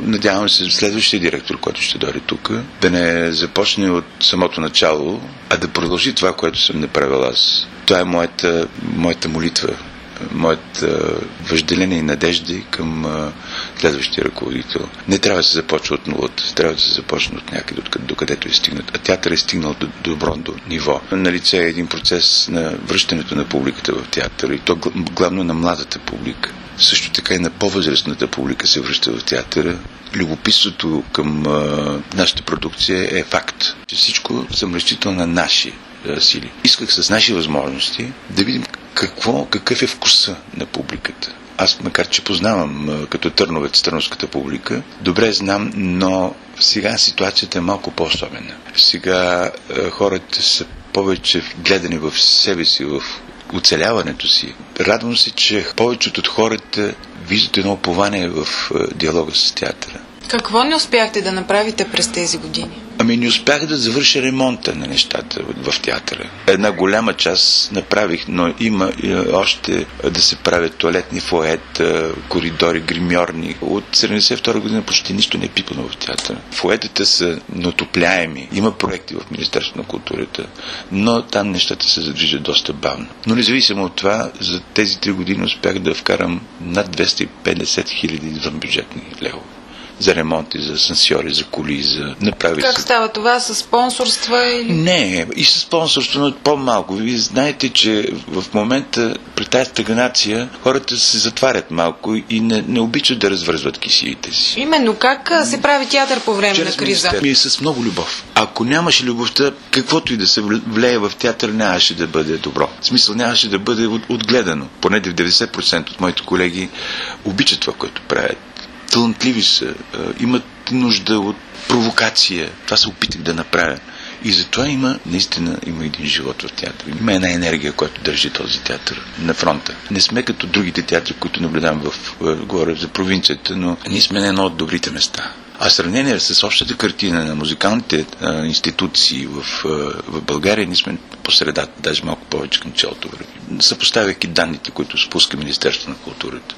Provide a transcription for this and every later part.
надявам се следващия директор, който ще дойде тук, да не започне от самото начало, а да продължи това, което съм направил аз. Това е моята молитва, моето въжделение и надежди към следващия ръководител. Не трябва да се започва от нулата, трябва да се започне от някъде, докъдето е стигнат. А театър е стигнал до добро ниво. Налице е един процес на връщането на публиката в театър, и то главно на младата публика. Също така и на по-възрастната публика се връща в театъра. Любопитството към нашата продукция е факт, че всичко съм разчитал на наши сили. Исках с наши възможности да видим какъв е вкуса на публиката. Аз, макар че познавам като търновец търновската публика, добре знам, но сега ситуацията е малко по-особена. Сега хората са повече гледани в себе си, в оцеляването си. Радвам се, че повечето от хората виждат едно упование в диалога с театъра. Какво не успяхте да направите през тези години? Не успях да завърша ремонта на нещата в театъра. Една голяма част направих, но има още да се правят туалетни фоета, коридори, гримьорни. От 1972 година почти нищо не е пипано в театъра. Фоетата са натопляеми. Има проекти в Министерството на културата, но там нещата се задвижат доста бавно. Но независимо от това, за тези 3 години успях да вкарам над 250 хиляди извънбюджетни левове. За ремонти, за асансьори, за коли, за направи. Как става това? С спонсорства или? Не, и с спонсорство, но по-малко. Вие знаете, че в момента при тази стагнация хората се затварят малко и не обичат да развързват кисиите си. Именно, как се прави театър по време на криза? Ми е с много любов. Ако нямаше любовта, каквото и да се влее в театър, нямаше да бъде добро. В смисъл, нямаше да бъде отгледано. Поне 90% от моите колеги обичат това, което правят. Талантливи са, имат нужда от провокация. Това се опитах да направя. И затова наистина има един живот в театъра. Има една енергия, която държи този театър на фронта. Не сме като другите театри, които наблюдавам говоря за провинцията, но ние сме на едно от добрите места. А сравнение с общата картина на музикалните институции в България, ние сме по средата, даже малко повече към челото. Съпоставяйки данните, които спуска Министерството на културата.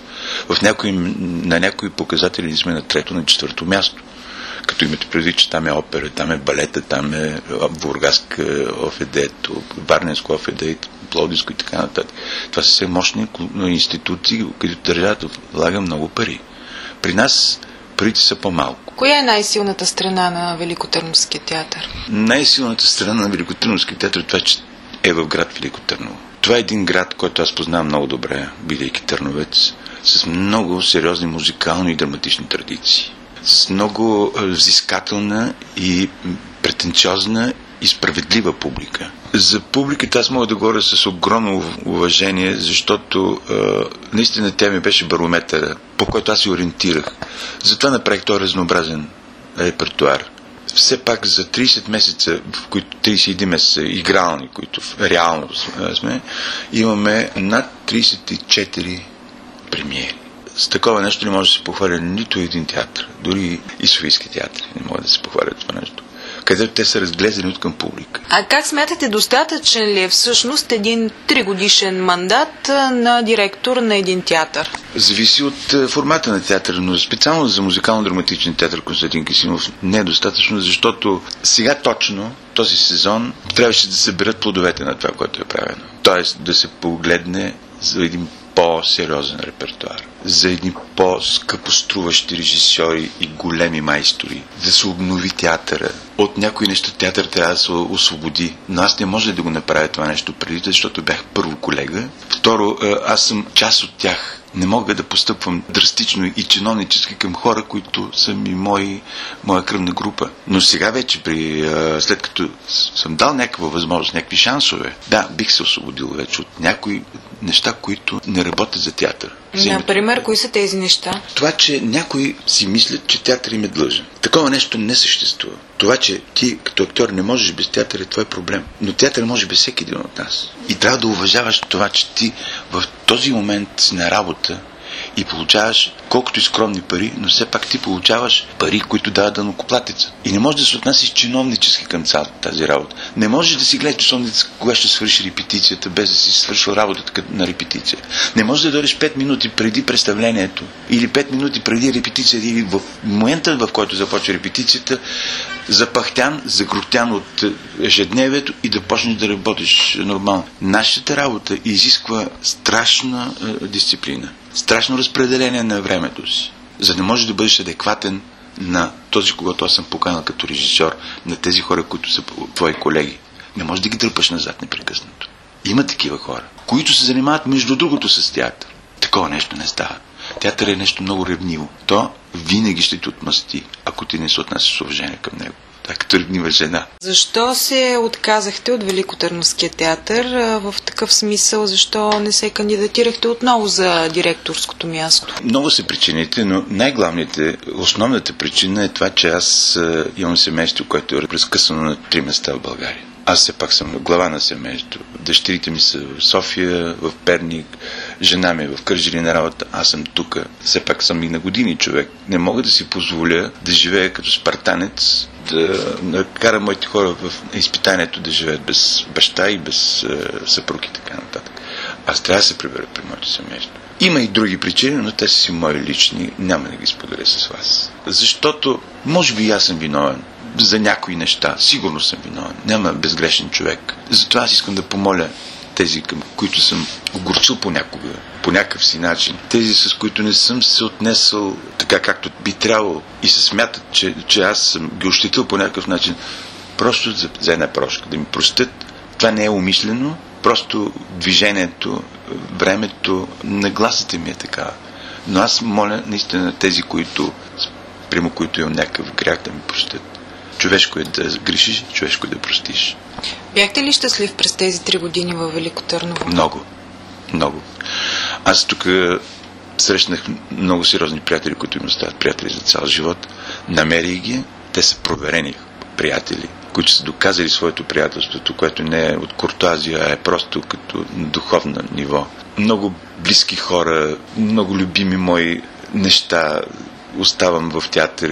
На някои показатели ние сме на 3-то, на 4-то място. Като имате предвид, че там е опера, там е балета, там е Бургаска ОФД, Варненско ОФД, Пловдивско и така нататък. Това са все мощни институции, където държавата влага много пари. При нас парите са по-малко. Коя е най-силната страна на Великотърновския театър? Най-силната страна на Великотърновския театър това, че е в град Велико Търново. Това е един град, който аз познавам много добре, бидейки търновец, с много сериозни музикални и драматични традиции. С много взискателна и претенциозна и справедлива публика. За публиката аз мога да говоря с огромно уважение, защото наистина тя ми беше барометъра, по който аз се ориентирах. Затова направих този разнообразен репертуар. Все пак за 30 месеца, в които 31 месеца игрални, които реално сме, имаме над 34 премиери. С такова нещо не може да се похваля нито един театър, дори и Софийски театър не могат да се похвалят това нещо, където те са разглезени от към публика. А как смятате, достатъчен ли е всъщност един 3-годишен мандат на директор на един театър? Зависи от формата на театъра, но специално за музикално-драматичен театър Константин Кисимов не е достатъчно, защото сега точно този сезон трябваше да се съберат плодовете на това, което е правено. Тоест да се погледне за един по-сериозен репертуар, за едни по-скъпоструващи режисьори и големи майстори, да се обнови театъра. От някои неща театър трябва да се освободи, но аз не може да го направя това нещо преди, защото бях първо колега. Второ, аз съм част от тях. Не мога да постъпвам драстично и чиновнически към хора, които са ми моя кръвна група. Но сега вече, след като съм дал някаква възможност, някакви шансове, да, бих се освободил вече от някои неща, които не работят за театър. Например, кои са тези неща? Това, че някои си мислят, че театър им е длъжен. Такова нещо не съществува. Това, че ти като актьор не можеш без театър, е твой проблем. Но театър може без всеки един от нас. И трябва да уважаваш това, че ти в този момент си на работа и получаваш колкото и скромни пари, но все пак ти получаваш пари, които дават данъкоплатеца. И не можеш да се отнасиш чиновнически към цялата тази работа. Не можеш да си гледаш часовница кога ще свърши репетицията, без да си свършил работата на репетиция. Не можеш да дойдеш 5 минути преди представлението или 5 минути преди репетицията или в момента, в който започва репетицията, запахтян, загротян от ежедневието и да почнеш да работиш нормално. Нашата работа изисква страшна дисциплина, страшно разпределение на времето си, за да можеш да бъдеш адекватен на този, когато аз съм поканал като режисьор, на тези хора, които са твои колеги. Не можеш да ги дърпаш назад непрекъснато. Има такива хора, които се занимават между другото с театър. Такова нещо не става. Театър е нещо много ревниво. То винаги ще те отмъсти, ако ти не се отнасяш с уважение към него. Това е като ревнива жена. Защо се отказахте от Великотърновския театър? В такъв смисъл, защо не се кандидатирахте отново за директорското място? Много са причините, но основната причина е това, че аз имам семейство, което е разкъсано на 3 места в България. Аз все пак съм глава на семейство. Дъщерите ми са в София, в Перник, жена ми е в Кърджали на работа, аз съм тук. Все пак съм и на години човек. Не мога да си позволя да живея като спартанец, да карам моите хора в изпитанието да живеят без баща и без съпруг и така нататък. Аз трябва да се прибера при моето семейство. Има и други причини, но те са си мои лични. Няма да ги споделя с вас. Защото, може би аз съм виновен за някои неща. Сигурно съм виновен. Няма безгрешен човек. Затова аз искам да помоля тези, към които съм огорчил понякога, по някакъв си начин. Тези, с които не съм се отнесъл така, както би трябвало и се смятат, че аз съм ги ощетил по някакъв начин. Просто за една прошка. Да ми простят. Това не е умишлено. Просто движението, времето, нагласата ми е така. Но аз моля наистина тези, прямо които имам някакъв грях, да ми простят. Човешко е да грешиш, човешко е да простиш. Бяхте ли щастлив през тези 3 години във Велико Търново? Много. Много. Аз тук срещнах много сериозни приятели, които ми остават приятели за цял живот. Намерих ги. Те са проверени приятели, които са доказали своето приятелството, което не е от куртуазия, а е просто като духовно ниво. Много близки хора, много любими мои неща оставам в театъра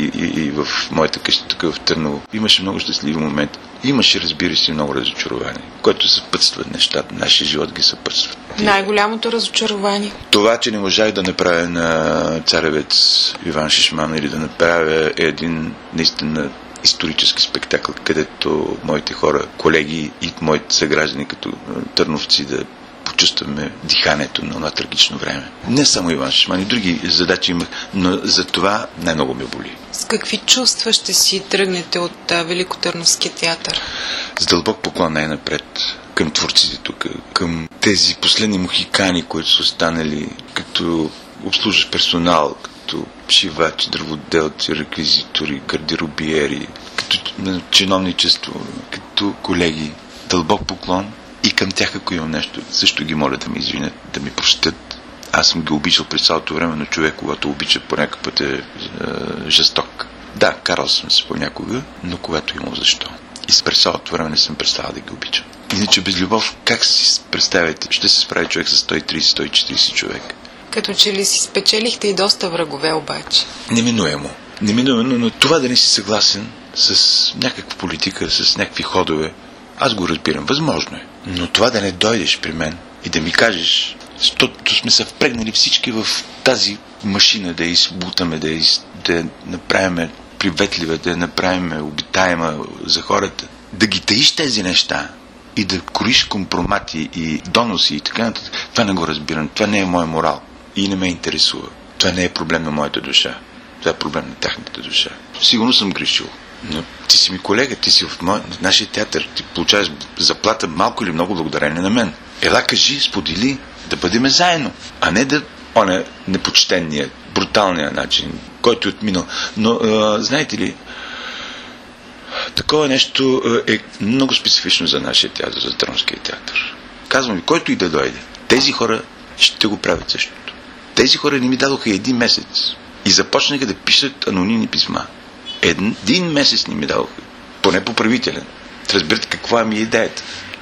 и в моята къща тук в Търново. Имаше много щастливи моменти. Имаше, разбира се, много разочарование, което съпътстват нещата. Нашия живот ги съпътстват. Най-голямото разочарование? Това, че не можах да направя на царевец Иван Шишман или да направя един наистина исторически спектакъл, където моите хора, колеги и моите съграждани като търновци да почувстваме диханието на това трагично време. Не само Иван Шишман, и други задачи имах, но за това най-много ме боли. С какви чувства ще си тръгнете от Великотърновския театър? С дълбок поклон най-напред към творците тук, към тези последни мухикани, които са останали като обслужващ персонал, като шивачи, дърводелци, реквизитори, гардеробиери, като чиновничество, като колеги. Дълбок поклон и към тях, ако имам нещо, също ги моля да ме извинят, да ми простят. Аз съм ги обичал през цялото време, но човек, когато обича, по някакъв път е жесток. Да, карал съм се понякога, но когато имал защо. И през цялото време не съм представил да ги обичам. Иначе без любов, как си представяте, ще се справи човек с 130-140 човек? Като че ли си спечелихте и доста врагове обаче? Неминуемо, но това да не си съгласен с някаква политика, с някакви ходове, аз го разбирам, възможно е. Но това да не дойдеш при мен и да ми кажеш, защото сме се впрегнали всички в тази машина, да я избутаме, да я направим приветлива, да я направим обитаема за хората, да ги таиш тези неща и да кроиш компромати и доноси и така нататък, това не го разбирам. Това не е мой морал и не ме интересува. Това не е проблем на моята душа. Това е проблем на тяхната душа. Сигурно съм грешил. Но ти си ми колега, ти си в нашия театър, ти получаваш заплата малко или много благодарение на мен. Ела, кажи, сподели, да бъдем заедно, а не да непочтенния, бруталния начин, който е отминал. Но, знаете ли, такова нещо е много специфично за нашия театър, за Търновския театър. Казвам ви, който и да дойде, тези хора ще го правят същото. Тези хора не ми дадоха 1 месец и започнаха да пишат анонимни писма. 1 месец не ми дадоха, поне поправителен. Разбирате каква ми е идеята.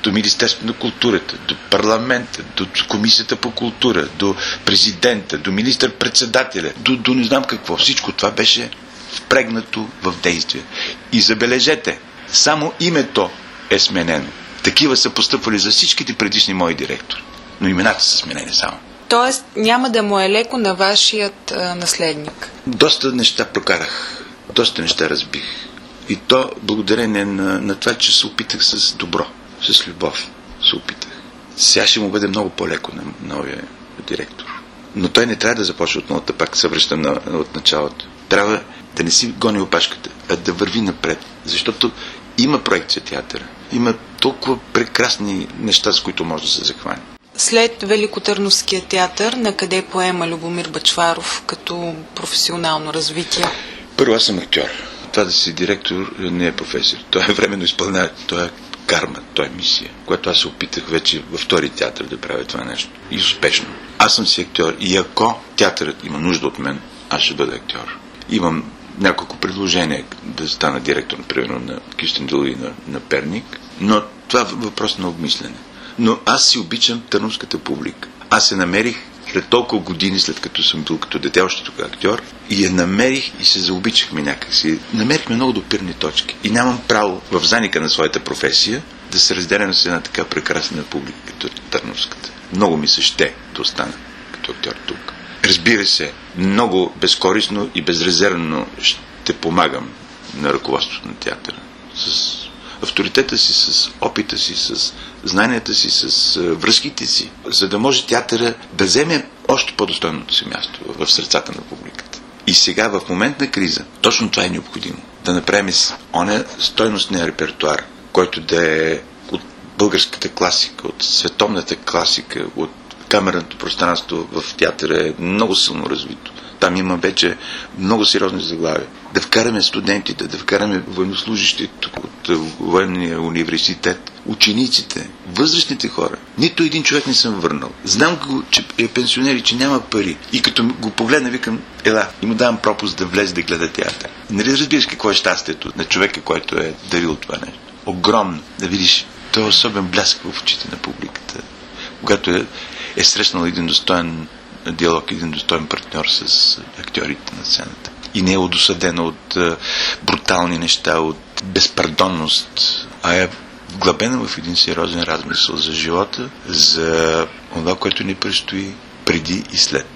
до Министерството на културата, до парламента, до Комисията по култура, до президента, до министър-председателя, до не знам какво. Всичко това беше впрегнато в действие. И забележете, само името е сменено. Такива са постъпвали за всичките предишни мои директори. Но имената са сменени само. Тоест няма да му е леко на вашият наследник? Доста неща прокарах. Доста неща разбих. И то благодарение на това, че се опитах с добро, с любов. Се опитах. Сега ще му бъде много по-леко на новия директор. Но той не трябва да започне от нулата, пак се връщам от началото. Трябва да не си гони опашката, а да върви напред. Защото има проекция театъра. Има толкова прекрасни неща, с които може да се захване. След Великотърновския театър, на къде поема Любомир Бъчваров като професионално развитие? Първо, аз съм актьор. Това да си директор не е професия. Той е временно изпълнява. Той е карма, той е мисия. Което аз се опитах вече във втори театър да правя това нещо. И успешно. Аз съм си актьор. И ако театърът има нужда от мен, аз ще бъда актьор. Имам няколко предложения да стана директор, например, на Кюстендил и на Перник. Но това е въпрос на обмислене. Но аз си обичам търновската публика. Аз се намерих след толкова години, след като съм бил като дете, още тук актьор, и я намерих и се заобичахме някакси. Намерихме много допирни точки. И нямам право в заника на своята професия да се разделям с една така прекрасна публика, като търновската. Много ми се ще да остана като актьор тук. Разбира се, много безкорисно и безрезервно ще помагам на ръководството на театъра. С авторитета си, с опита си, с знанията си, с връзките си, за да може театъра да вземе още по-достойното си място в сърцата на публиката. И сега, в момент на криза, точно това е необходимо. Да направим оня стойностния репертуар, който да е от българската класика, от световната класика, от камерното пространство в театъра е много силно развито. Там има вече много сериозни заглавия. Да вкараме студентите, да вкараме военнослужащите от военния университет, учениците, възрастните хора. Нито един човек не съм върнал. Знам го, че е пенсионер и че няма пари. И като го погледна, викам, ела, и му давам пропуск да влезе да гледа театър. Нали разбираш какво е щастието на човека, който е дарил това нещо? Огромно. Да видиш, той е особен блясък в очите на публиката. Когато е срещнал един достоен диалог, един достоен партньор с актьорите на сцената. И не е удосъдена от брутални неща, от безпардонност, а е вглъбена в един сериозен размисъл за живота, за това, което ни предстои преди и след.